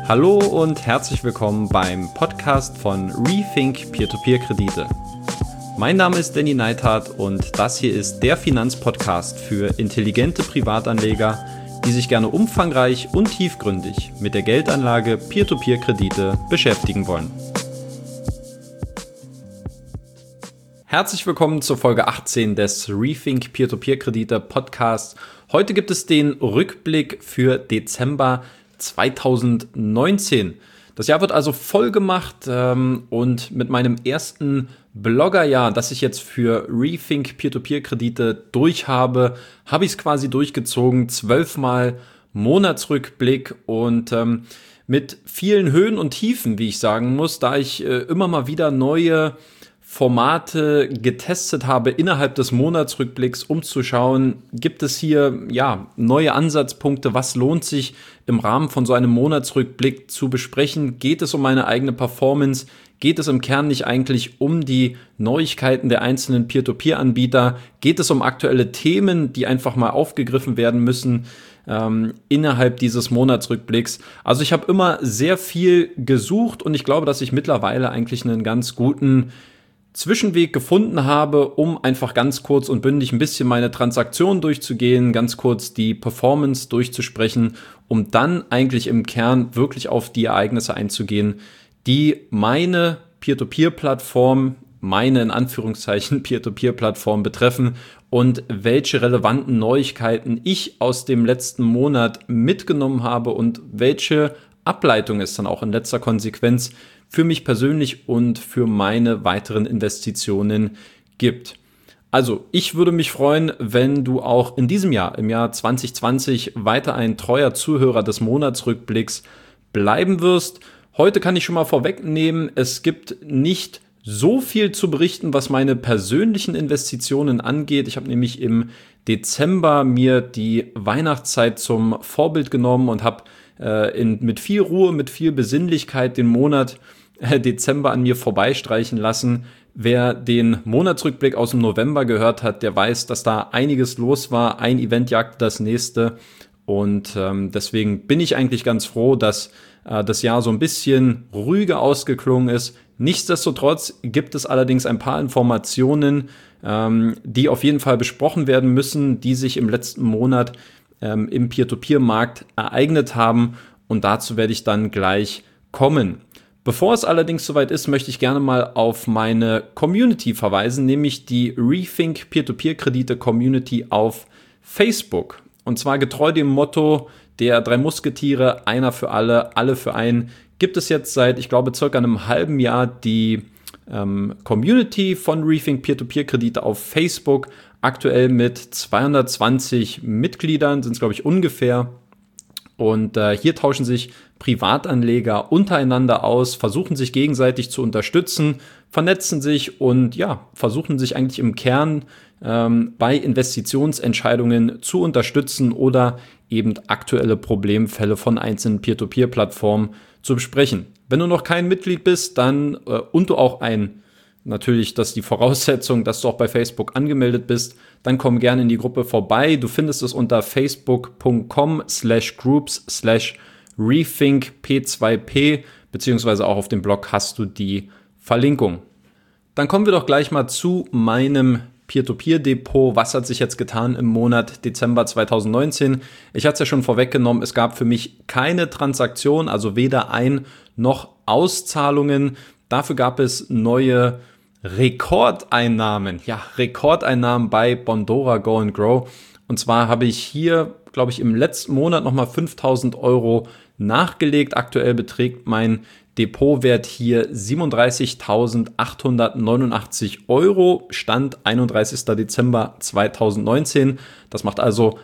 Hallo und herzlich willkommen beim Podcast von Rethink Peer-to-Peer-Kredite. Mein Name ist Danny Neithardt und das hier ist der Finanzpodcast für intelligente Privatanleger, die sich gerne umfangreich und tiefgründig mit der Geldanlage Peer-to-Peer-Kredite beschäftigen wollen. Herzlich willkommen zur Folge 18 des Rethink Peer-to-Peer-Kredite Podcasts. Heute gibt es den Rückblick für Dezember 2019. Das Jahr wird also voll gemacht und mit meinem ersten Bloggerjahr, das ich jetzt für Rethink Peer-to-Peer-Kredite durch habe, habe ich es quasi durchgezogen. 12-mal Monatsrückblick und mit vielen Höhen und Tiefen, wie ich sagen muss, da ich immer mal wieder neue Formate getestet habe innerhalb des Monatsrückblicks, um zu schauen, gibt es hier neue Ansatzpunkte, was lohnt sich im Rahmen von so einem Monatsrückblick zu besprechen, geht es um meine eigene Performance, geht es im Kern nicht eigentlich um die Neuigkeiten der einzelnen Peer-to-Peer-Anbieter, geht es um aktuelle Themen, die einfach mal aufgegriffen werden müssen innerhalb dieses Monatsrückblicks. Also ich habe immer sehr viel gesucht und ich glaube, dass ich mittlerweile eigentlich einen ganz guten Zwischenweg gefunden habe, um einfach ganz kurz und bündig ein bisschen meine Transaktionen durchzugehen, ganz kurz die Performance durchzusprechen, um dann eigentlich im Kern wirklich auf die Ereignisse einzugehen, die meine Peer-to-Peer-Plattform, meine in Anführungszeichen Peer-to-Peer-Plattform betreffen und welche relevanten Neuigkeiten ich aus dem letzten Monat mitgenommen habe und welche Ableitung es dann auch in letzter Konsequenz für mich persönlich und für meine weiteren Investitionen gibt. Also, ich würde mich freuen, wenn du auch in diesem Jahr, im Jahr 2020, weiter ein treuer Zuhörer des Monatsrückblicks bleiben wirst. Heute kann ich schon mal vorwegnehmen, es gibt nicht so viel zu berichten, was meine persönlichen Investitionen angeht. Ich habe nämlich im Dezember mir die Weihnachtszeit zum Vorbild genommen und habe mit viel Ruhe, mit viel Besinnlichkeit den Monat Dezember an mir vorbeistreichen lassen. Wer den Monatsrückblick aus dem November gehört hat, der weiß, dass da einiges los war. Ein Event jagte das nächste und deswegen bin ich eigentlich ganz froh, dass das Jahr so ein bisschen ruhiger ausgeklungen ist. Nichtsdestotrotz gibt es allerdings ein paar Informationen, die auf jeden Fall besprochen werden müssen, die sich im letzten Monat im Peer-to-Peer-Markt ereignet haben und dazu werde ich dann gleich kommen. Bevor es allerdings soweit ist, möchte ich gerne mal auf meine Community verweisen, nämlich die Rethink Peer-to-Peer-Kredite Community auf Facebook. Und zwar getreu dem Motto der 3 Musketiere, einer für alle für einen, gibt es jetzt seit, ich glaube, circa einem halben Jahr die Community von Rethink Peer-to-Peer-Kredite auf Facebook, aktuell mit 220 Mitgliedern, sind es glaube ich ungefähr. Und hier tauschen sich Privatanleger untereinander aus, versuchen sich gegenseitig zu unterstützen, vernetzen sich und versuchen sich eigentlich im Kern bei Investitionsentscheidungen zu unterstützen oder eben aktuelle Problemfälle von einzelnen Peer-to-Peer-Plattformen zu besprechen. Wenn du noch kein Mitglied bist, dann und du auch natürlich, das ist die Voraussetzung, dass du auch bei Facebook angemeldet bist, dann komm gerne in die Gruppe vorbei. Du findest es unter facebook.com/groups/rethinkp2p, beziehungsweise auch auf dem Blog hast du die Verlinkung. Dann kommen wir doch gleich mal zu meinem Peer-to-Peer-Depot. Was hat sich jetzt getan im Monat Dezember 2019? Ich hatte es ja schon vorweggenommen, es gab für mich keine Transaktion, also weder Ein- noch Auszahlungen. Dafür gab es neue Rekordeinnahmen. Ja, Rekordeinnahmen bei Bondora Go and Grow. Und zwar habe ich hier, glaube ich, im letzten Monat nochmal 5.000 Euro nachgelegt. Aktuell beträgt mein Depotwert hier 37.889 Euro, Stand 31. Dezember 2019. Das macht also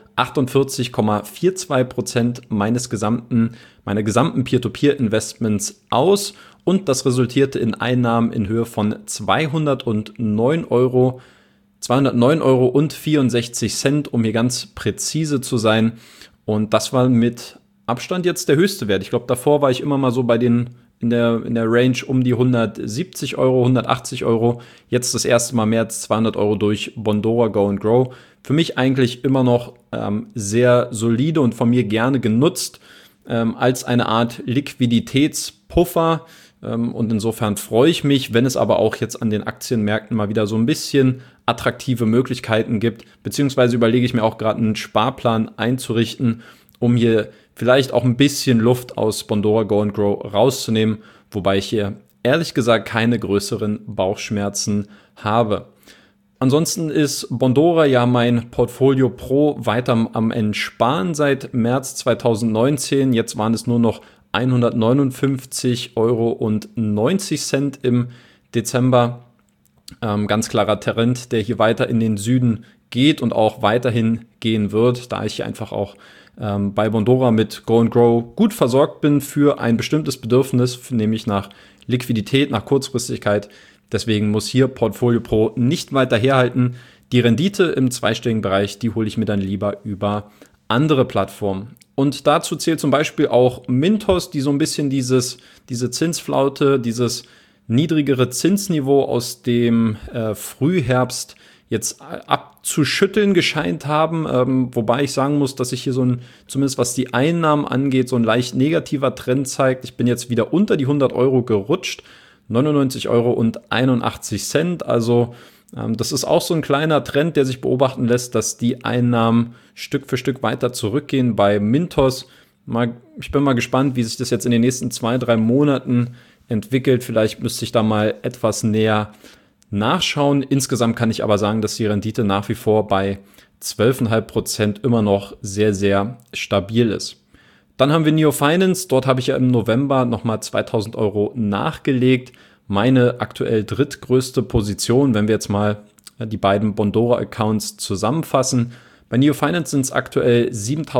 48,42% meiner gesamten Peer-to-Peer-Investments aus. Und das resultierte in Einnahmen in Höhe von 209 Euro und 64 Cent, um hier ganz präzise zu sein. Und das war mit Abstand jetzt der höchste Wert. Ich glaube, davor war ich immer mal so in der Range um die 170 Euro, 180 Euro. Jetzt das erste Mal mehr als 200 Euro durch Bondora Go and Grow. Für mich eigentlich immer noch sehr solide und von mir gerne genutzt. als eine Art Liquiditätspuffer. Und insofern freue ich mich, wenn es aber auch jetzt an den Aktienmärkten mal wieder so ein bisschen attraktive Möglichkeiten gibt, beziehungsweise überlege ich mir auch gerade einen Sparplan einzurichten, um hier vielleicht auch ein bisschen Luft aus Bondora Go and Grow rauszunehmen, wobei ich hier ehrlich gesagt keine größeren Bauchschmerzen habe. Ansonsten ist Bondora ja mein Portfolio Pro weiter am Entsparen seit März 2019. Jetzt waren es nur noch 159,90 € im Dezember. Ganz klarer Trend, der hier weiter in den Süden geht und auch weiterhin gehen wird, da ich hier einfach auch bei Bondora mit Go and Grow gut versorgt bin für ein bestimmtes Bedürfnis, nämlich nach Liquidität, nach Kurzfristigkeit. Deswegen muss hier Portfolio Pro nicht weiter herhalten. Die Rendite im zweistelligen Bereich, die hole ich mir dann lieber über andere Plattformen. Und dazu zählt zum Beispiel auch Mintos, die so ein bisschen diese Zinsflaute, dieses niedrigere Zinsniveau aus dem Frühherbst jetzt abzuschütteln gescheint haben, wobei ich sagen muss, dass sich hier zumindest was die Einnahmen angeht, so ein leicht negativer Trend zeigt. Ich bin jetzt wieder unter die 100 € gerutscht, 99,81 €. Also das ist auch so ein kleiner Trend, der sich beobachten lässt, dass die Einnahmen Stück für Stück weiter zurückgehen bei Mintos. Ich bin mal gespannt, wie sich das jetzt in den nächsten 2-3 Monaten entwickelt. Vielleicht müsste ich da mal etwas näher nachschauen. Insgesamt kann ich aber sagen, dass die Rendite nach wie vor bei 12,5% immer noch sehr, sehr stabil ist. Dann haben wir Neo Finance. Dort habe ich ja im November nochmal 2.000 € nachgelegt. Meine aktuell drittgrößte Position, wenn wir jetzt mal die beiden Bondora-Accounts zusammenfassen. Bei Neo Finance sind es aktuell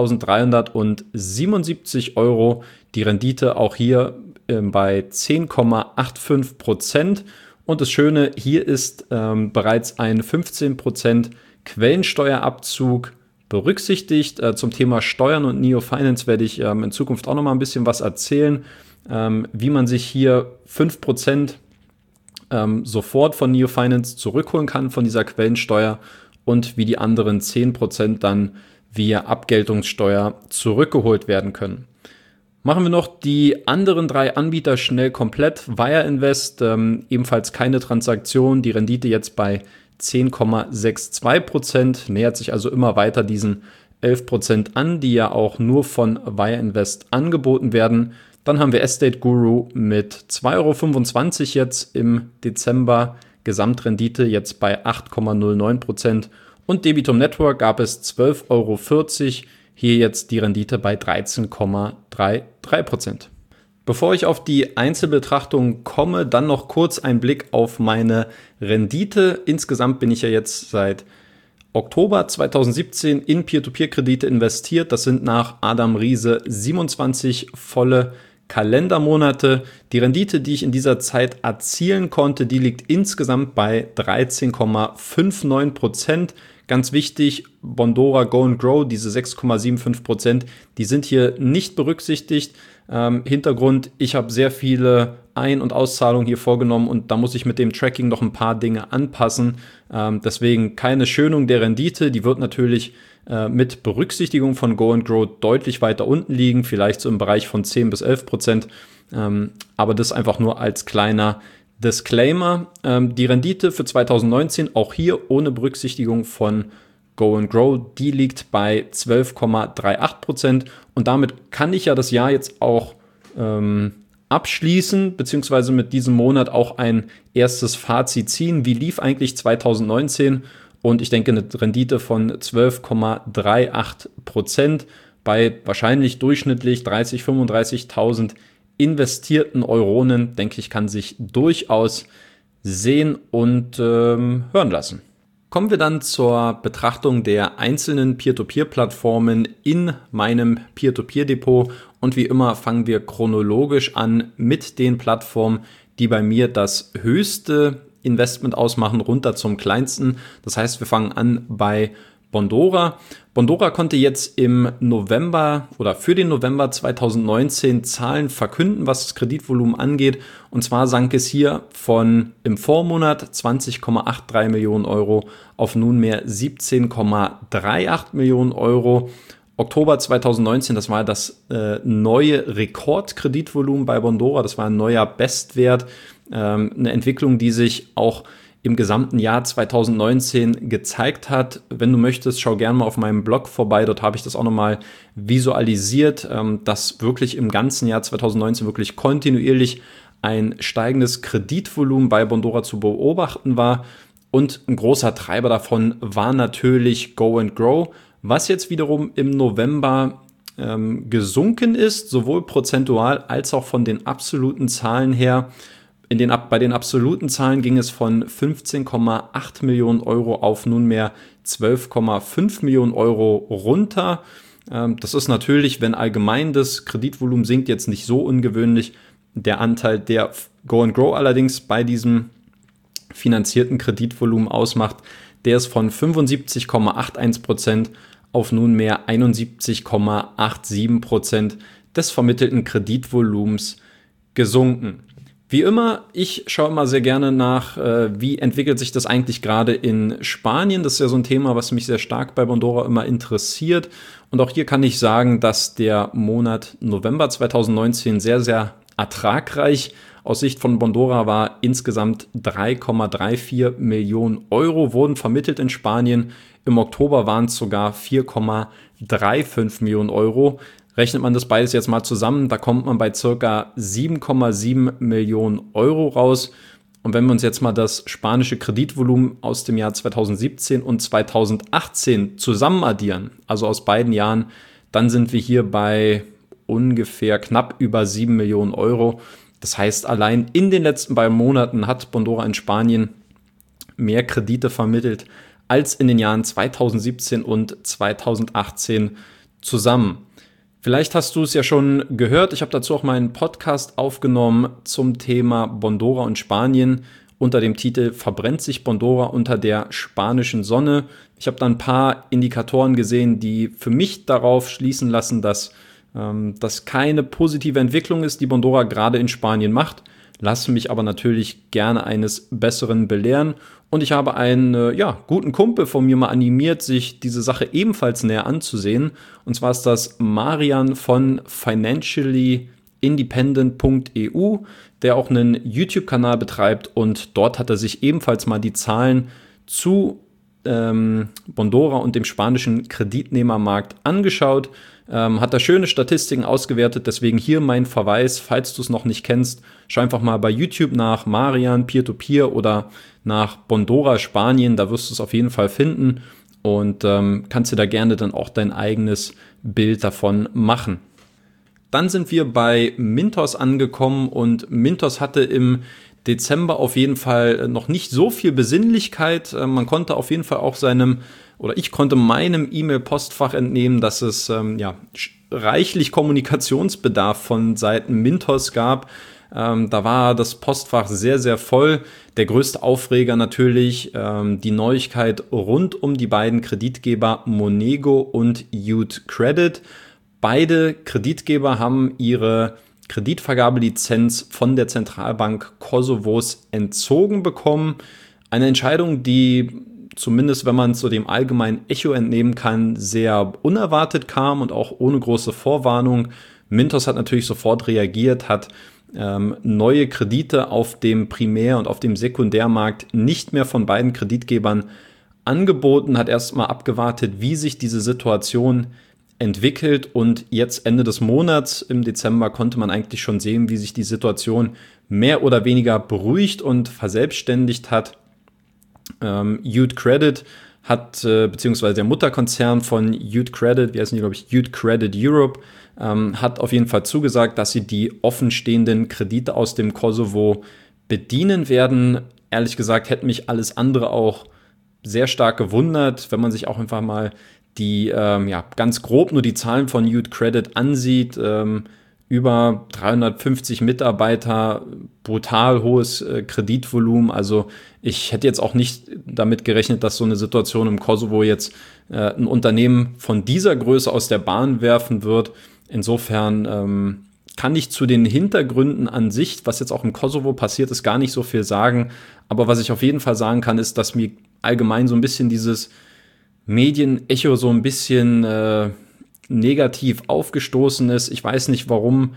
7.377 €. Die Rendite auch hier bei 10,85%. Und das Schöne, hier ist bereits ein 15% Quellensteuerabzug berücksichtigt. Zum Thema Steuern und Neo Finance werde ich in Zukunft auch noch mal ein bisschen was erzählen, wie man sich hier 5% sofort von Neo Finance zurückholen kann von dieser Quellensteuer und wie die anderen 10% dann via Abgeltungssteuer zurückgeholt werden können. Machen wir noch die anderen 3 Anbieter schnell komplett. Wire Invest, ebenfalls keine Transaktion, die Rendite jetzt bei 10,62%, nähert sich also immer weiter diesen 11% an, die ja auch nur von Wire Invest angeboten werden. Dann haben wir Estate Guru mit 2,25 € jetzt im Dezember, Gesamtrendite jetzt bei 8,09%. Und Debitum Network gab es 12,40 €. Hier jetzt die Rendite bei 13,33%. Bevor ich auf die Einzelbetrachtung komme, dann noch kurz ein Blick auf meine Rendite. Insgesamt bin ich ja jetzt seit Oktober 2017 in Peer-to-Peer-Kredite investiert. Das sind nach Adam Riese 27 volle Kalendermonate. Die Rendite, die ich in dieser Zeit erzielen konnte, die liegt insgesamt bei 13,59%. Ganz wichtig, Bondora Go and Grow, diese 6,75%, die sind hier nicht berücksichtigt. Hintergrund, ich habe sehr viele Ein- und Auszahlungen hier vorgenommen und da muss ich mit dem Tracking noch ein paar Dinge anpassen. Deswegen keine Schönung der Rendite, die wird natürlich mit Berücksichtigung von Go and Grow deutlich weiter unten liegen, vielleicht so im Bereich von 10-11%. Aber das einfach nur als kleiner Disclaimer. Die Rendite für 2019, auch hier ohne Berücksichtigung von Go and Grow, die liegt bei 12,38% und damit kann ich ja das Jahr jetzt auch abschließen, beziehungsweise mit diesem Monat auch ein erstes Fazit ziehen. Wie lief eigentlich 2019? Und ich denke, eine Rendite von 12,38% bei wahrscheinlich durchschnittlich 30.000, 35.000 investierten Euronen, denke ich, kann sich durchaus sehen und hören lassen. Kommen wir dann zur Betrachtung der einzelnen Peer-to-Peer-Plattformen in meinem Peer-to-Peer-Depot. Und wie immer fangen wir chronologisch an mit den Plattformen, die bei mir das höchste Investment ausmachen, runter zum kleinsten. Das heißt, wir fangen an bei Bondora. Bondora konnte jetzt im November oder für den November 2019 Zahlen verkünden, was das Kreditvolumen angeht. Und zwar sank es hier von im Vormonat 20,83 Millionen Euro auf nunmehr 17,38 Millionen Euro. Oktober 2019, das war das neue Rekordkreditvolumen bei Bondora, das war ein neuer Bestwert, eine Entwicklung, die sich auch im gesamten Jahr 2019 gezeigt hat. Wenn du möchtest, schau gerne mal auf meinem Blog vorbei. Dort habe ich das auch nochmal visualisiert, dass wirklich im ganzen Jahr 2019 wirklich kontinuierlich ein steigendes Kreditvolumen bei Bondora zu beobachten war. Und ein großer Treiber davon war natürlich Go and Grow, was jetzt wiederum im November gesunken ist, sowohl prozentual als auch von den absoluten Zahlen her. Bei den absoluten Zahlen ging es von 15,8 Millionen Euro auf nunmehr 12,5 Millionen Euro runter. Das ist natürlich, wenn allgemein das Kreditvolumen sinkt, jetzt nicht so ungewöhnlich. Der Anteil, der Go and Grow allerdings bei diesem finanzierten Kreditvolumen ausmacht, der ist von 75,81% auf nunmehr 71,87% des vermittelten Kreditvolumens gesunken. Wie immer, ich schaue immer sehr gerne nach, wie entwickelt sich das eigentlich gerade in Spanien. Das ist ja so ein Thema, was mich sehr stark bei Bondora immer interessiert. Und auch hier kann ich sagen, dass der Monat November 2019 sehr, sehr ertragreich aus Sicht von Bondora war. Insgesamt 3,34 Millionen Euro wurden vermittelt in Spanien. Im Oktober waren es sogar 4,35 Millionen Euro. Rechnet man das beides jetzt mal zusammen, da kommt man bei ca. 7,7 Millionen Euro raus. Und wenn wir uns jetzt mal das spanische Kreditvolumen aus dem Jahr 2017 und 2018 zusammen addieren, also aus beiden Jahren, dann sind wir hier bei ungefähr knapp über 7 Millionen Euro. Das heißt, allein in den letzten beiden Monaten hat Bondora in Spanien mehr Kredite vermittelt als in den Jahren 2017 und 2018 zusammen. Vielleicht hast du es ja schon gehört, ich habe dazu auch meinen Podcast aufgenommen zum Thema Bondora und Spanien unter dem Titel „Verbrennt sich Bondora unter der spanischen Sonne?" Ich habe da ein paar Indikatoren gesehen, die für mich darauf schließen lassen, dass das keine positive Entwicklung ist, die Bondora gerade in Spanien macht. Lasse mich aber natürlich gerne eines Besseren belehren. Und ich habe einen guten Kumpel von mir mal animiert, sich diese Sache ebenfalls näher anzusehen. Und zwar ist das Marian von financiallyindependent.eu, der auch einen YouTube-Kanal betreibt. Und dort hat er sich ebenfalls mal die Zahlen zu Bondora und dem spanischen Kreditnehmermarkt angeschaut. Hat da schöne Statistiken ausgewertet, deswegen hier mein Verweis, falls du es noch nicht kennst, schau einfach mal bei YouTube nach Marian Peer-to-Peer oder nach Bondora Spanien, da wirst du es auf jeden Fall finden und kannst dir da gerne dann auch dein eigenes Bild davon machen. Dann sind wir bei Mintos angekommen und Mintos hatte im Dezember auf jeden Fall noch nicht so viel Besinnlichkeit. Man konnte auf jeden Fall auch ich konnte meinem E-Mail-Postfach entnehmen, dass es reichlich Kommunikationsbedarf von Seiten Mintos gab. Da war das Postfach sehr, sehr voll. Der größte Aufreger natürlich die Neuigkeit rund um die beiden Kreditgeber Monego und Youth Credit. Beide Kreditgeber haben ihre Kreditvergabelizenz von der Zentralbank Kosovos entzogen bekommen. Eine Entscheidung, die zumindest, wenn man es so dem allgemeinen Echo entnehmen kann, sehr unerwartet kam und auch ohne große Vorwarnung. Mintos hat natürlich sofort reagiert, hat neue Kredite auf dem Primär- und auf dem Sekundärmarkt nicht mehr von beiden Kreditgebern angeboten, hat erstmal abgewartet, wie sich diese Situation entwickelt und jetzt Ende des Monats im Dezember konnte man eigentlich schon sehen, wie sich die Situation mehr oder weniger beruhigt und verselbstständigt hat. Youth Credit hat, beziehungsweise der Mutterkonzern von Youth Credit, wie heißen die, glaube ich, Youth Credit Europe, hat auf jeden Fall zugesagt, dass sie die offenstehenden Kredite aus dem Kosovo bedienen werden. Ehrlich gesagt hätte mich alles andere auch sehr stark gewundert, wenn man sich auch einfach mal die ganz grob nur die Zahlen von Youth Credit ansieht. Über 350 Mitarbeiter, brutal hohes Kreditvolumen. Also ich hätte jetzt auch nicht damit gerechnet, dass so eine Situation im Kosovo jetzt ein Unternehmen von dieser Größe aus der Bahn werfen wird. Insofern kann ich zu den Hintergründen an sich, was jetzt auch im Kosovo passiert ist, gar nicht so viel sagen. Aber was ich auf jeden Fall sagen kann, ist, dass mir allgemein so ein bisschen dieses Medienecho so ein bisschen negativ aufgestoßen ist. Ich weiß nicht, warum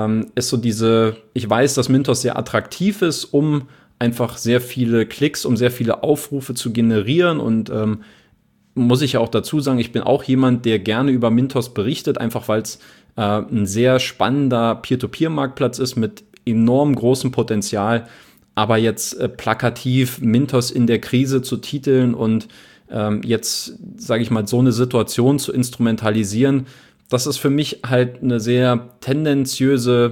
ich weiß, dass Mintos sehr attraktiv ist, um einfach sehr viele Klicks, um sehr viele Aufrufe zu generieren und muss ich ja auch dazu sagen, ich bin auch jemand, der gerne über Mintos berichtet, einfach weil es ein sehr spannender Peer-to-Peer-Marktplatz ist mit enorm großem Potenzial. Aber jetzt plakativ Mintos in der Krise zu titeln und jetzt, sage ich mal, so eine Situation zu instrumentalisieren, das ist für mich halt eine sehr tendenziöse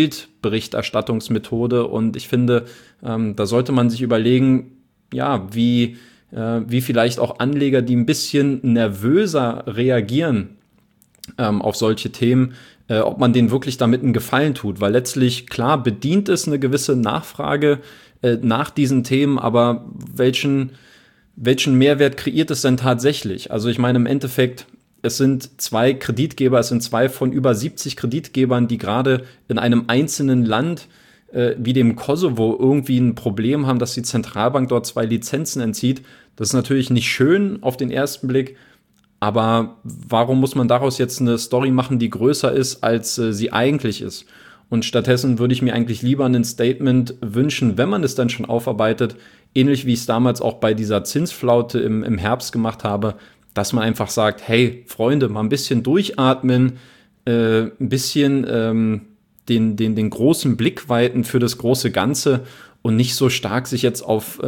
Bildberichterstattungsmethode. Und ich finde, da sollte man sich überlegen, ja, wie vielleicht auch Anleger, die ein bisschen nervöser reagieren auf solche Themen, ob man denen wirklich damit einen Gefallen tut. Weil letztlich, klar, bedient es eine gewisse Nachfrage nach diesen Themen, aber welchen Mehrwert kreiert es denn tatsächlich? Also ich meine, im Endeffekt, es sind zwei Kreditgeber, es sind zwei von über 70 Kreditgebern, die gerade in einem einzelnen Land wie dem Kosovo irgendwie ein Problem haben, dass die Zentralbank dort 2 Lizenzen entzieht. Das ist natürlich nicht schön auf den ersten Blick, aber warum muss man daraus jetzt eine Story machen, die größer ist, als sie eigentlich ist? Und stattdessen würde ich mir eigentlich lieber ein Statement wünschen, wenn man es dann schon aufarbeitet, ähnlich wie ich es damals auch bei dieser Zinsflaute im Herbst gemacht habe, dass man einfach sagt, hey Freunde, mal ein bisschen durchatmen, ein bisschen den großen Blick weiten für das große Ganze und nicht so stark sich jetzt auf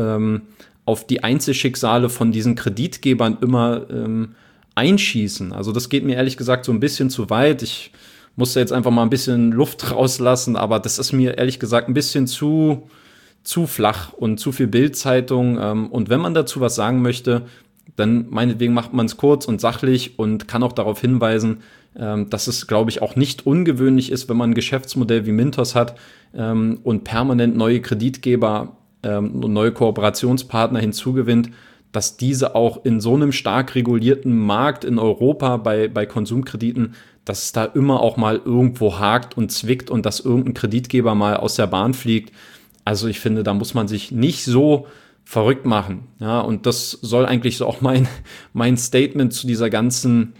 die Einzelschicksale von diesen Kreditgebern immer einschießen. Also das geht mir ehrlich gesagt so ein bisschen zu weit. Ich musste jetzt einfach mal ein bisschen Luft rauslassen, aber das ist mir ehrlich gesagt ein bisschen zu flach und zu viel Bild-Zeitung. Und wenn man dazu was sagen möchte, dann meinetwegen macht man es kurz und sachlich und kann auch darauf hinweisen, dass es, glaube ich, auch nicht ungewöhnlich ist, wenn man ein Geschäftsmodell wie Mintos hat und permanent neue Kreditgeber und neue Kooperationspartner hinzugewinnt, dass diese auch in so einem stark regulierten Markt in Europa bei Konsumkrediten, dass es da immer auch mal irgendwo hakt und zwickt und dass irgendein Kreditgeber mal aus der Bahn fliegt. Also ich finde, da muss man sich nicht so verrückt machen. Ja, und das soll eigentlich so auch mein Statement zu dieser ganzen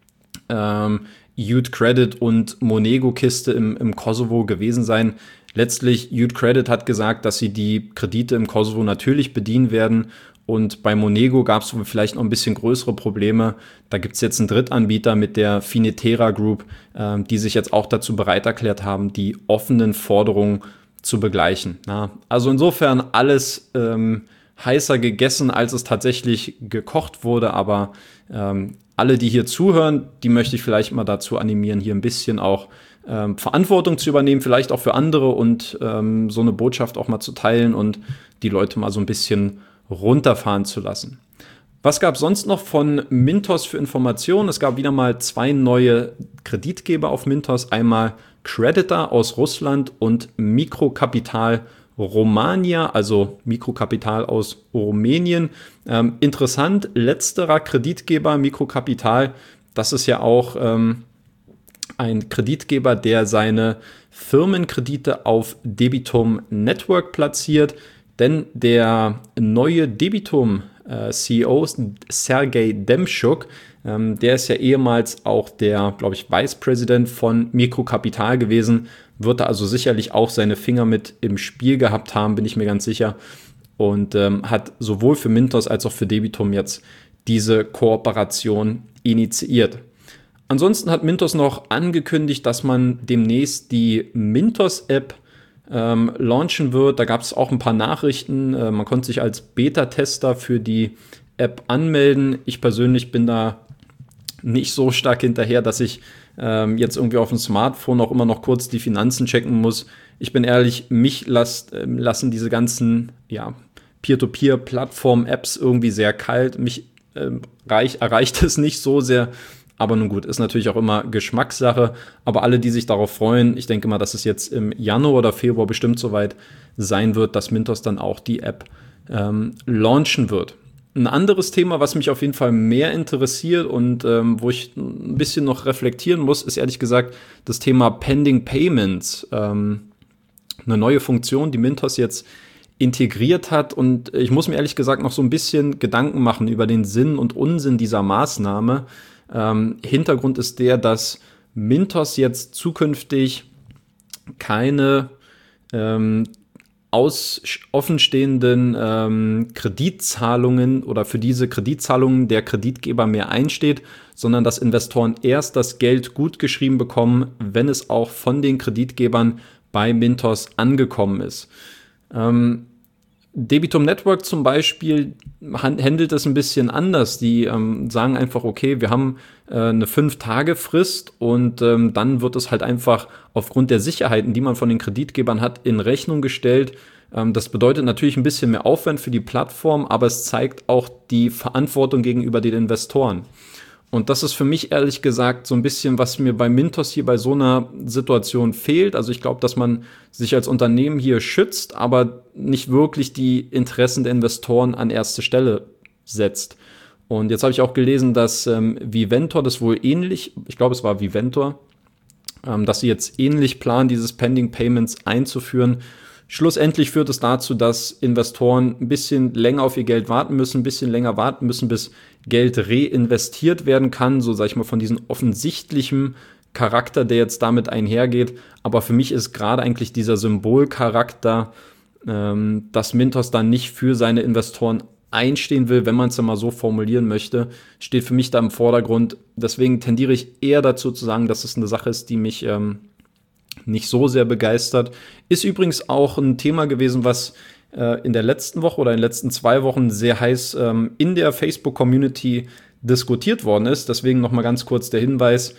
Youth Credit und Monego-Kiste im Kosovo gewesen sein. Letztlich, Youth Credit hat gesagt, dass sie die Kredite im Kosovo natürlich bedienen werden. Und bei Monego gab es vielleicht noch ein bisschen größere Probleme. Da gibt es jetzt einen Drittanbieter mit der Finetera Group, die sich jetzt auch dazu bereit erklärt haben, die offenen Forderungen zu begleichen. Ja, also insofern alles heißer gegessen, als es tatsächlich gekocht wurde. Aber alle, die hier zuhören, die möchte ich vielleicht mal dazu animieren, hier ein bisschen auch Verantwortung zu übernehmen, vielleicht auch für andere und so eine Botschaft auch mal zu teilen und die Leute mal so ein bisschen runterfahren zu lassen. Was gab es sonst noch von Mintos für Informationen? Es gab wieder mal 2 neue Kreditgeber auf Mintos. Einmal Creditor aus Russland und Mikrokapital Romania, also Mikrokapital aus Rumänien. Interessant, letzterer Kreditgeber, Mikrokapital, das ist ja auch ein Kreditgeber, der seine Firmenkredite auf Debitum Network platziert. Denn der neue Debitum-CEO, Sergei Demschuk, der ist ja ehemals auch der, glaube ich, Vice President von Mikrokapital gewesen, wird da also sicherlich auch seine Finger mit im Spiel gehabt haben, bin ich mir ganz sicher. Und hat sowohl für Mintos als auch für Debitum jetzt diese Kooperation initiiert. Ansonsten hat Mintos noch angekündigt, dass man demnächst die Mintos-App launchen wird. Da gab es auch ein paar Nachrichten. Man konnte sich als Beta-Tester für die App anmelden. Ich persönlich bin da nicht so stark hinterher, dass ich jetzt irgendwie auf dem Smartphone auch immer noch kurz die Finanzen checken muss. Ich bin ehrlich, mich lassen diese ganzen Peer-to-Peer-Plattform-Apps irgendwie sehr kalt. Mich erreicht es nicht so sehr. Aber nun gut, ist natürlich auch immer Geschmackssache. Aber alle, die sich darauf freuen, ich denke mal, dass es jetzt im Januar oder Februar bestimmt soweit sein wird, dass Mintos dann auch die App launchen wird. Ein anderes Thema, was mich auf jeden Fall mehr interessiert und wo ich ein bisschen noch reflektieren muss, ist ehrlich gesagt das Thema Pending Payments. Eine neue Funktion, die Mintos jetzt integriert hat. Und ich muss mir ehrlich gesagt noch so ein bisschen Gedanken machen über den Sinn und Unsinn dieser Maßnahme. Hintergrund ist der, dass Mintos jetzt zukünftig keine offenstehenden Kreditzahlungen oder für diese Kreditzahlungen der Kreditgeber mehr einsteht, sondern dass Investoren erst das Geld gutgeschrieben bekommen, wenn es auch von den Kreditgebern bei Mintos angekommen ist. Debitum Network zum Beispiel handelt das ein bisschen anders. Die sagen einfach, okay, wir haben eine 5-Tage-Frist und dann wird es halt einfach aufgrund der Sicherheiten, die man von den Kreditgebern hat, in Rechnung gestellt. Das bedeutet natürlich ein bisschen mehr Aufwand für die Plattform, aber es zeigt auch die Verantwortung gegenüber den Investoren. Und das ist für mich ehrlich gesagt so ein bisschen, was mir bei Mintos hier bei so einer Situation fehlt. Also ich glaube, dass man sich als Unternehmen hier schützt, aber nicht wirklich die Interessen der Investoren an erste Stelle setzt. Und jetzt habe ich auch gelesen, dass Viventor das wohl ähnlich, ich glaube, es war Viventor, dass sie jetzt ähnlich planen, dieses Pending Payments einzuführen. Schlussendlich führt es dazu, dass Investoren ein bisschen länger auf ihr Geld warten müssen, ein bisschen länger warten müssen, bis Geld reinvestiert werden kann, so sage ich mal von diesem offensichtlichen Charakter, der jetzt damit einhergeht. Aber für mich ist gerade eigentlich dieser Symbolcharakter, dass Mintos dann nicht für seine Investoren einstehen will, wenn man es mal so formulieren möchte, steht für mich da im Vordergrund. Deswegen tendiere ich eher dazu zu sagen, dass es eine Sache ist, die mich nicht so sehr begeistert. Ist übrigens auch ein Thema gewesen, was in der letzten Woche oder in den letzten 2 Wochen sehr heiß in der Facebook-Community diskutiert worden ist. Deswegen nochmal ganz kurz der Hinweis,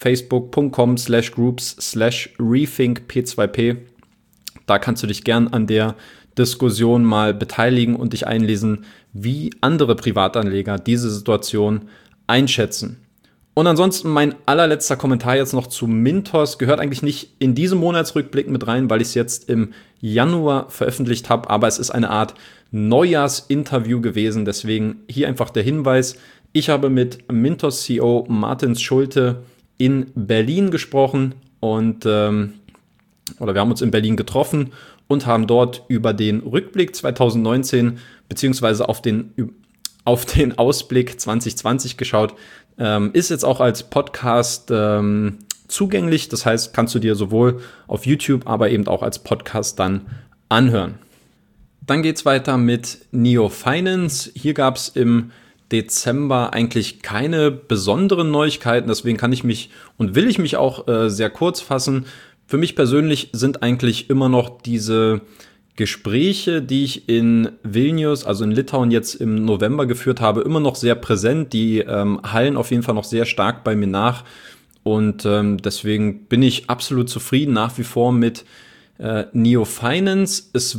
facebook.com/groups/rethinkp2p. Da kannst du dich gern an der Diskussion mal beteiligen und dich einlesen, wie andere Privatanleger diese Situation einschätzen. Und ansonsten mein allerletzter Kommentar jetzt noch zu Mintos, gehört eigentlich nicht in diesem Monatsrückblick mit rein, weil ich es jetzt im Januar veröffentlicht habe, aber es ist eine Art Neujahrsinterview gewesen, deswegen hier einfach der Hinweis, ich habe mit Mintos CEO Martin Schulte in Berlin gesprochen und wir haben uns in Berlin getroffen und haben dort über den Rückblick 2019 beziehungsweise auf den Ausblick 2020 geschaut. Ist jetzt auch als Podcast zugänglich. Das heißt, kannst du dir sowohl auf YouTube, aber eben auch als Podcast dann anhören. Dann geht es weiter mit Neo Finance. Hier gab es im Dezember eigentlich keine besonderen Neuigkeiten. Deswegen kann ich mich und will ich mich auch sehr kurz fassen. Für mich persönlich sind eigentlich immer noch diese Gespräche, die ich in Vilnius, also in Litauen jetzt im November geführt habe, immer noch sehr präsent. Die hallen auf jeden Fall noch sehr stark bei mir nach. Und deswegen bin ich absolut zufrieden nach wie vor mit Neo Finance. Es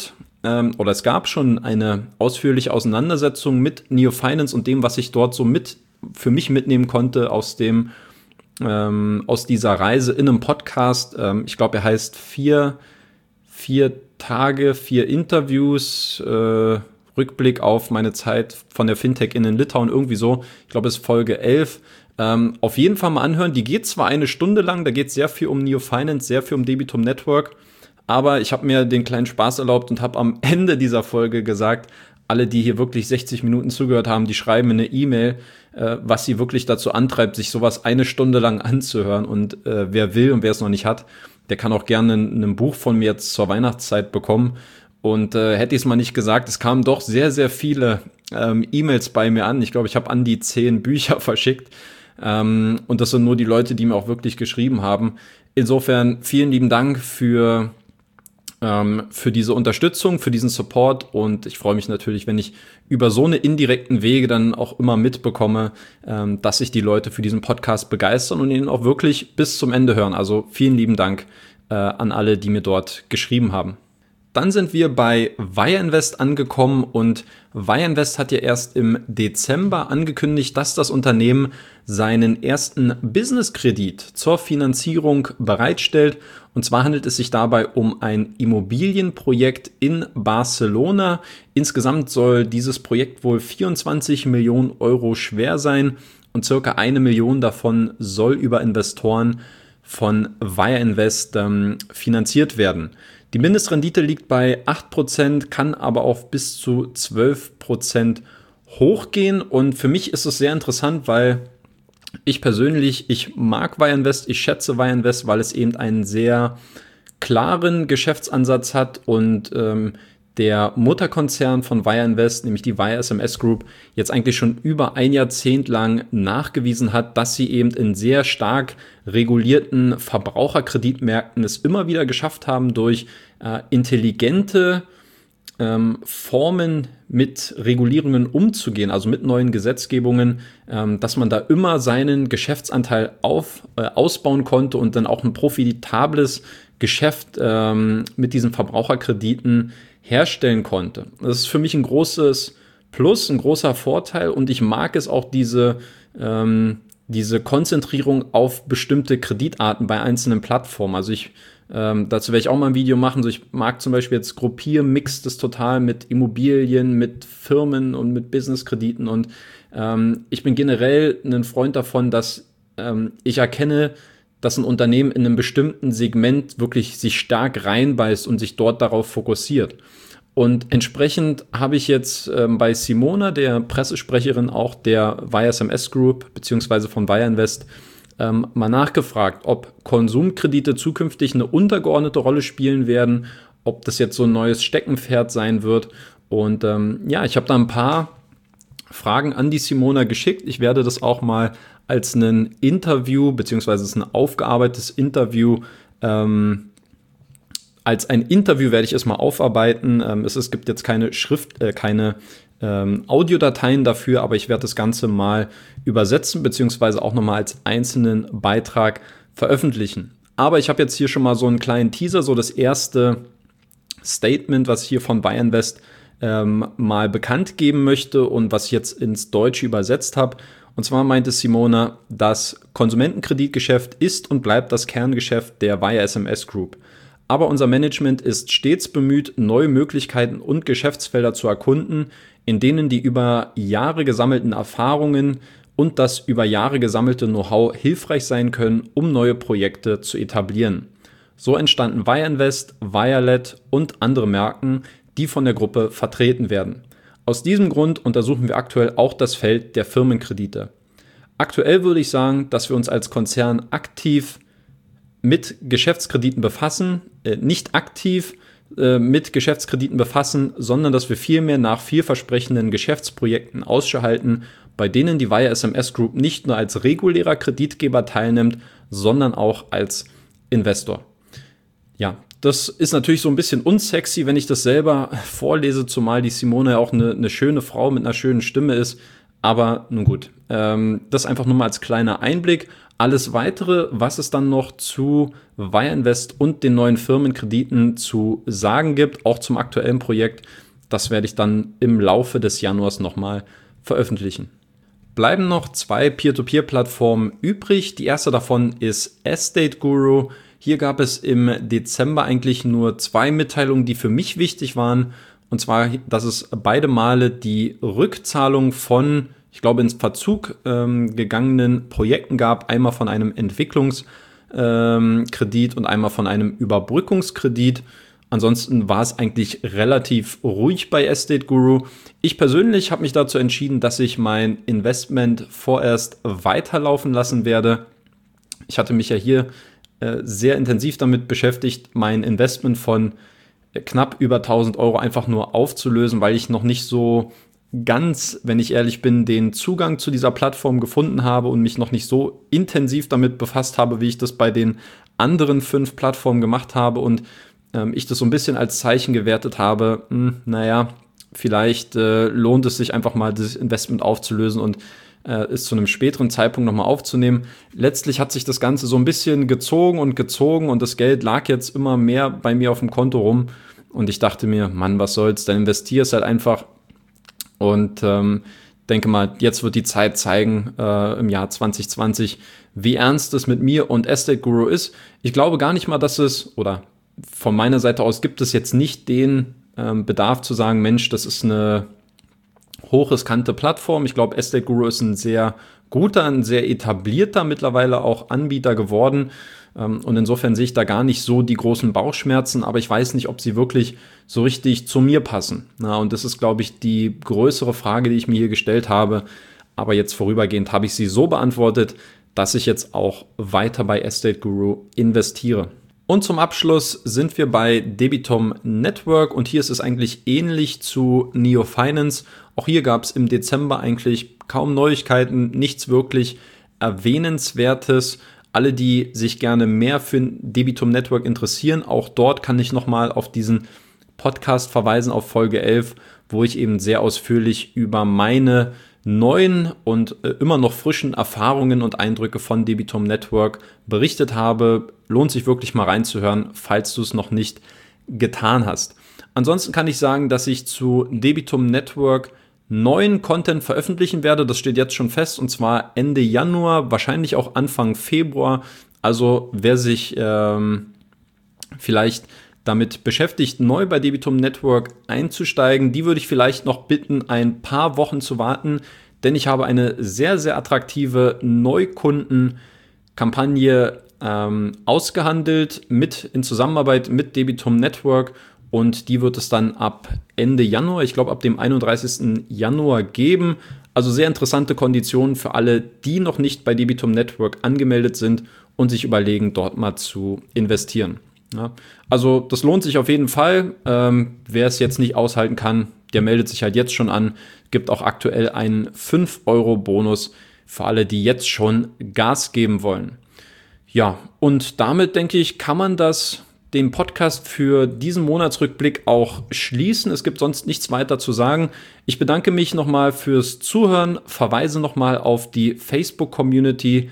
gab schon eine ausführliche Auseinandersetzung mit Neo Finance und dem, was ich dort so für mich mitnehmen konnte aus dieser Reise in einem Podcast. Ich glaube, er heißt 4 Tage, 4 Interviews, Rückblick auf meine Zeit von der Fintech in Litauen, irgendwie so. Ich glaube, es ist Folge 11. Auf jeden Fall mal anhören. Die geht zwar 1 Stunde lang, da geht es sehr viel um Neo Finance, sehr viel um Debitum Network, aber ich habe mir den kleinen Spaß erlaubt und habe am Ende dieser Folge gesagt, alle, die hier wirklich 60 Minuten zugehört haben, die schreiben eine E-Mail, was sie wirklich dazu antreibt, sich sowas 1 Stunde lang anzuhören. Und wer will und wer es noch nicht hat, der kann auch gerne ein Buch von mir jetzt zur Weihnachtszeit bekommen. Und hätte ich es mal nicht gesagt, es kamen doch sehr, sehr viele E-Mails bei mir an. Ich glaube, ich habe an die 10 Bücher verschickt. Und das sind nur die Leute, die mir auch wirklich geschrieben haben. Insofern vielen lieben Dank für diese Unterstützung, für diesen Support. Und ich freue mich natürlich, wenn ich über so eine indirekten Wege dann auch immer mitbekomme, dass sich die Leute für diesen Podcast begeistern und ihn auch wirklich bis zum Ende hören. Also vielen lieben Dank an alle, die mir dort geschrieben haben. Dann sind wir bei Wire Invest angekommen und Wire Invest hat ja erst im Dezember angekündigt, dass das Unternehmen seinen ersten Business-Kredit zur Finanzierung bereitstellt. Und zwar handelt es sich dabei um ein Immobilienprojekt in Barcelona. Insgesamt soll dieses Projekt wohl 24 Millionen Euro schwer sein und circa 1 Million davon soll über Investoren von Wire Invest finanziert werden. Die Mindestrendite liegt bei 8%, kann aber auf bis zu 12% hochgehen. Und für mich ist es sehr interessant, weil Ich persönlich, ich mag Wire Invest, ich schätze Wire Invest, weil es eben einen sehr klaren Geschäftsansatz hat und der Mutterkonzern von Wire Invest, nämlich die Wire SMS Group, jetzt eigentlich schon über ein Jahrzehnt lang nachgewiesen hat, dass sie eben in sehr stark regulierten Verbraucherkreditmärkten es immer wieder geschafft haben, durch intelligente Formen mit Regulierungen umzugehen, also mit neuen Gesetzgebungen, dass man da immer seinen Geschäftsanteil ausbauen konnte und dann auch ein profitables Geschäft mit diesen Verbraucherkrediten herstellen konnte. Das ist für mich ein großes Plus, ein großer Vorteil und ich mag es auch, diese Konzentrierung auf bestimmte Kreditarten bei einzelnen Plattformen. Also dazu werde ich auch mal ein Video machen. So, ich mag zum Beispiel jetzt Mix das total mit Immobilien, mit Firmen und mit Businesskrediten und ich bin generell ein Freund davon, dass ich erkenne, dass ein Unternehmen in einem bestimmten Segment wirklich sich stark reinbeißt und sich dort darauf fokussiert. Und entsprechend habe ich jetzt bei Simona, der Pressesprecherin auch der Wire SMS Group beziehungsweise von Wire Invest, mal nachgefragt, ob Konsumkredite zukünftig eine untergeordnete Rolle spielen werden, ob das jetzt so ein neues Steckenpferd sein wird. Und ich habe da ein paar Fragen an die Simona geschickt. Ich werde das auch mal als ein Interview, beziehungsweise es ist ein aufgearbeitetes Interview, als ein Interview werde ich es mal aufarbeiten. Es gibt jetzt keine keine Audiodateien dafür, aber ich werde das Ganze mal übersetzen, beziehungsweise auch nochmal als einzelnen Beitrag veröffentlichen. Aber ich habe jetzt hier schon mal so einen kleinen Teaser, so das erste Statement, was ich hier von Wire Invest mal bekannt geben möchte und was ich jetzt ins Deutsche übersetzt habe. Und zwar meinte Simona, das Konsumentenkreditgeschäft ist und bleibt das Kerngeschäft der Wire SMS Group. Aber unser Management ist stets bemüht, neue Möglichkeiten und Geschäftsfelder zu erkunden, in denen die über Jahre gesammelten Erfahrungen und das über Jahre gesammelte Know-how hilfreich sein können, um neue Projekte zu etablieren. So entstanden Wire Invest, Wirelet und andere Marken, die von der Gruppe vertreten werden. Aus diesem Grund untersuchen wir aktuell auch das Feld der Firmenkredite. Aktuell würde ich sagen, dass wir uns als Konzern aktiv mit Geschäftskrediten befassen, nicht aktiv mit Geschäftskrediten befassen, sondern dass wir vielmehr nach vielversprechenden Geschäftsprojekten Ausschau halten, bei denen die Wire SMS Group nicht nur als regulärer Kreditgeber teilnimmt, sondern auch als Investor. Ja, das ist natürlich so ein bisschen unsexy, wenn ich das selber vorlese, zumal die Simone ja auch eine schöne Frau mit einer schönen Stimme ist. Aber nun gut, das einfach nur mal als kleiner Einblick. Alles Weitere, was es dann noch zu Wire Invest und den neuen Firmenkrediten zu sagen gibt, auch zum aktuellen Projekt, das werde ich dann im Laufe des Januars nochmal veröffentlichen. Bleiben noch 2 Peer-to-Peer-Plattformen übrig. Die erste davon ist Estate Guru. Hier gab es im Dezember eigentlich nur 2 Mitteilungen, die für mich wichtig waren. Und zwar, dass es beide Male die Rückzahlung von, ich glaube, ins Verzug gegangenen Projekten gab. Einmal von einem Entwicklungskredit und einmal von einem Überbrückungskredit. Ansonsten war es eigentlich relativ ruhig bei Estate Guru. Ich persönlich habe mich dazu entschieden, dass ich mein Investment vorerst weiterlaufen lassen werde. Ich hatte mich ja hier sehr intensiv damit beschäftigt, mein Investment von knapp über 1.000 Euro einfach nur aufzulösen, weil ich noch nicht so ganz, wenn ich ehrlich bin, den Zugang zu dieser Plattform gefunden habe und mich noch nicht so intensiv damit befasst habe, wie ich das bei den anderen 5 Plattformen gemacht habe und ich das so ein bisschen als Zeichen gewertet habe, vielleicht lohnt es sich einfach mal, das Investment aufzulösen und es zu einem späteren Zeitpunkt nochmal aufzunehmen. Letztlich hat sich das Ganze so ein bisschen gezogen und das Geld lag jetzt immer mehr bei mir auf dem Konto rum und ich dachte mir, Mann, was soll's, dann investierst halt einfach und denke mal, jetzt wird die Zeit zeigen, im Jahr 2020, wie ernst es mit mir und Estate Guru ist. Ich glaube gar nicht mal, dass es, oder von meiner Seite aus gibt es jetzt nicht den Bedarf zu sagen, Mensch, das ist eine hochriskante Plattform. Ich glaube, Estate Guru ist ein sehr guter, ein sehr etablierter mittlerweile auch Anbieter geworden. Und insofern sehe ich da gar nicht so die großen Bauchschmerzen, aber ich weiß nicht, ob sie wirklich so richtig zu mir passen. Und das ist, glaube ich, die größere Frage, die ich mir hier gestellt habe. aber jetzt vorübergehend habe ich sie so beantwortet, dass ich jetzt auch weiter bei Estate Guru investiere. Und zum Abschluss sind wir bei Debitum Network und hier ist es eigentlich ähnlich zu Neo Finance. Auch hier gab es im Dezember eigentlich kaum Neuigkeiten, nichts wirklich Erwähnenswertes. Alle, die sich gerne mehr für Debitum Network interessieren, auch dort kann ich nochmal auf diesen Podcast verweisen, auf Folge 11, wo ich eben sehr ausführlich über meine neuen und immer noch frischen Erfahrungen und Eindrücke von Debitum Network berichtet habe. Lohnt sich wirklich mal reinzuhören, falls du es noch nicht getan hast. Ansonsten kann ich sagen, dass ich zu Debitum Network neuen Content veröffentlichen werde. Das steht jetzt schon fest und zwar Ende Januar, wahrscheinlich auch Anfang Februar. Also wer sich vielleicht damit beschäftigt, neu bei Debitum Network einzusteigen, die würde ich vielleicht noch bitten, ein paar Wochen zu warten, denn ich habe eine sehr, sehr attraktive Neukundenkampagne ausgehandelt in Zusammenarbeit mit Debitum Network und die wird es dann ab Ende Januar, ich glaube ab dem 31. Januar geben. Also sehr interessante Konditionen für alle, die noch nicht bei Debitum Network angemeldet sind und sich überlegen, dort mal zu investieren. Ja, also das lohnt sich auf jeden Fall. Wer es jetzt nicht aushalten kann, der meldet sich halt jetzt schon an. Gibt auch aktuell einen 5-Euro-Bonus für alle, die jetzt schon Gas geben wollen. Ja, und damit denke ich, kann man den Podcast für diesen Monatsrückblick auch schließen. Es gibt sonst nichts weiter zu sagen. Ich bedanke mich nochmal fürs Zuhören, verweise nochmal auf die Facebook-Community,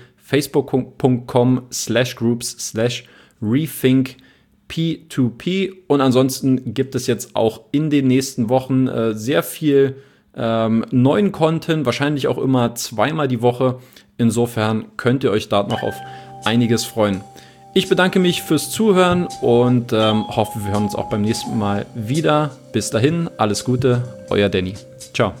facebook.com/groups/rethink P2P und ansonsten gibt es jetzt auch in den nächsten Wochen sehr viel neuen Content, wahrscheinlich auch immer zweimal die Woche. Insofern könnt ihr euch da noch auf einiges freuen. Ich bedanke mich fürs Zuhören und hoffe, wir hören uns auch beim nächsten Mal wieder. Bis dahin, alles Gute, euer Danny. Ciao.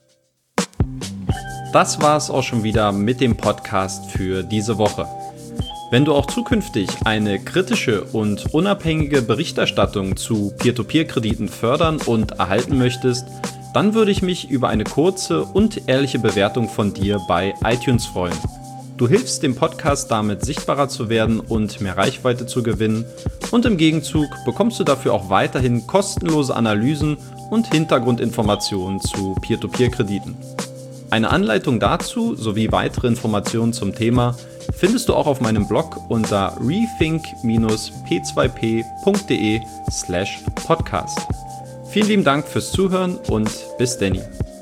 Das war's auch schon wieder mit dem Podcast für diese Woche. Wenn du auch zukünftig eine kritische und unabhängige Berichterstattung zu Peer-to-Peer-Krediten fördern und erhalten möchtest, dann würde ich mich über eine kurze und ehrliche Bewertung von dir bei iTunes freuen. Du hilfst dem Podcast damit sichtbarer zu werden und mehr Reichweite zu gewinnen und im Gegenzug bekommst du dafür auch weiterhin kostenlose Analysen und Hintergrundinformationen zu Peer-to-Peer-Krediten. Eine Anleitung dazu sowie weitere Informationen zum Thema findest du auch auf meinem Blog unter rethink-p2p.de/podcast. Vielen lieben Dank fürs Zuhören und bis Danny.